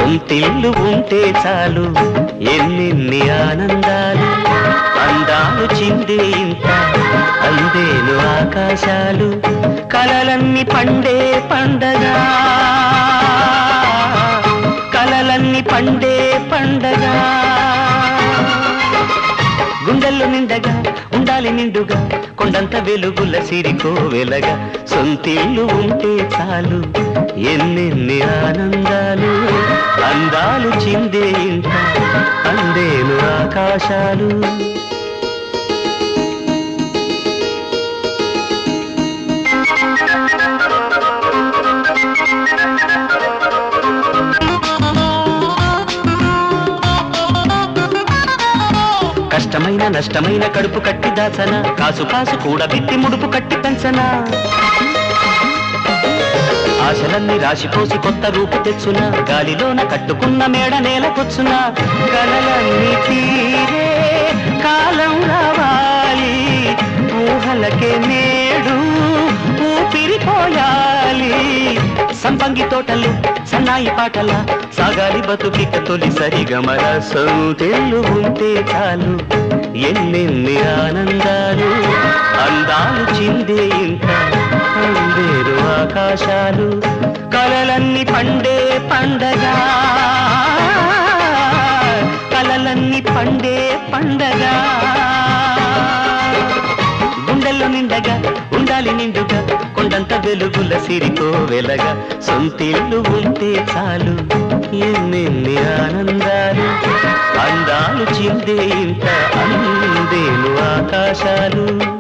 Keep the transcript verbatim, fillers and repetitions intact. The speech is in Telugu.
సొంతిల్లు ఉంటే చాలు ఎన్నెన్ని ఆనందాలు అందాలు చిందే ఇంత అందేను ఆకాశాలు కలలన్నీ పండే పండగ కలలన్నీ పండే పండగ గుండెల్లో నిండగా ఉండాలి నిండుగా కొండంత వెలుగుల సిరికో వెలగా సొంతిల్లు ఉంటే చాలు ఎన్నెన్ని ఆనందాలు అందాలు చిందే ఇంత అందేను ఆకాశాలు కష్టమైన నష్టమైన కడుపు కట్టి దాచన కాసు కాసు కూడా పెట్టి ముడుపు కట్టి పెంచన ఆశలన్నీ రాశిపోసి కొత్త రూపు తెచ్చున గాలిలోన కట్టుకున్న మేడ నేలకొచ్చున కలలన్నీ తీరే కాలం రావాలి ఊహలకే నేడు ఊపిరిపోయాలి సంపంగి తోటలు సన్నాయి పాటల సాగాలి బతుకిక తొలి సరిగమల సొంతిల్లు ఉంటే చాలు ఎన్నెన్ని ఆనందాలు అందాలు చిందే ఇంత అందేరు ఆకాశాలు కలలన్నీ పండే పండగ కలలన్నీ పండే పండగ గుండెల్లో నిండగా ఉండాలి నిండుగా కొండంత వెలుగుల సిరికో వెలగా సొంతిల్లు ఉంటే చాలు ఎన్నెన్ని ఆనందాలు అందాలు చిందే ఇంత అందేను ఆకాశాలు